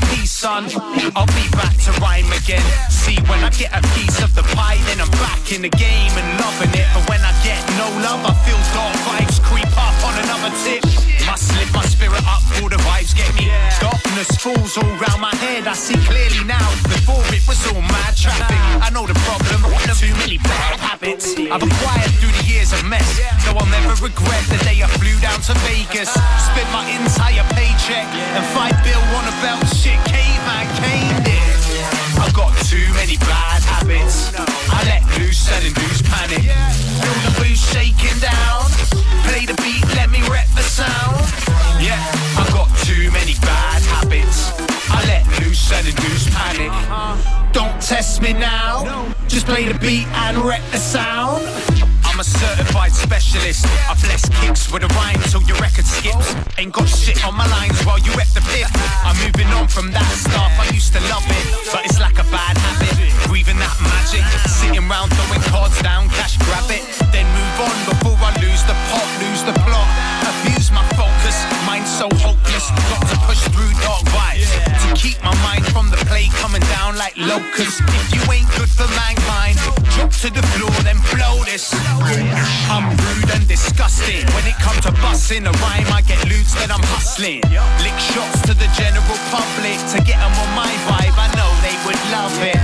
peace, son. I'll be back to rhyme again. See, when I get a piece of the pie, then I'm back in the game and loving it. But when I get no love, I feel dark vibes creep up on another tip. Must lift my spirit up, all the vibes get me. Darkness falls all round my head, I see clearly now. Before it was all mad traffic. I know the problem, too many bad habits I've acquired through the years of mess. So I'll never regret the day I flew down to Vegas. Spent my entire paycheck and $5 bill on a belt. Shit, caveman caned it. I've got too many bad habits. I let loose and induce panic. Feel the boost shaking down. Play the beat, let me rep the sound. Yeah, I've got too many bad habits. I let loose and induce panic. Don't test me now. Just play the beat and rep the sound. I'm a certified specialist. I bless kicks with a rhyme till your record skips. Ain't got shit on my lines while you rep the pip. I'm moving on from that stuff, I used to love it, but it's like a bad habit. Breathing that magic, sitting round throwing cards down, cash grab it. Then move on before I lose the pot, lose the plot. Abuse my focus, mind so hopeless. Got to push through dark vibes to keep my mind from the play coming down like locusts. If you ain't good for mankind, drop to the floor then blow this. I'm rude and disgusting. When it comes to busting a rhyme, I get loots that I'm hustling. Lick shots to the general public to get them on my vibe. I know they would love it.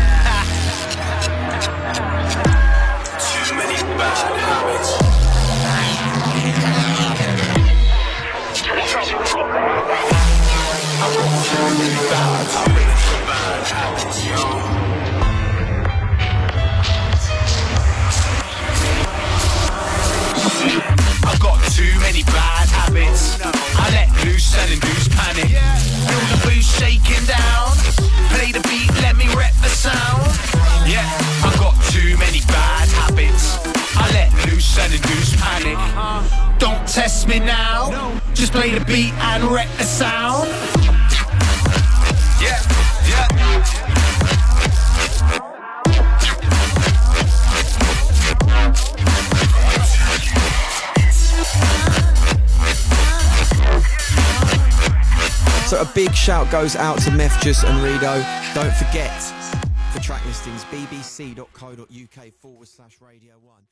Too many bad habits. I've got too many bad habits, yo. I've got too many bad habits. I let loose and induce panic. Feel the boost shaking down. Play the beat, let me rep the sound. Yeah, I've got too many bad habits. I let loose and induce panic. Don't test me now. Just play the beat and rep the sound. Yeah, yeah. So a big shout goes out to Mefjus and Rido. Don't forget, for track listings, bbc.co.uk/Radio 1.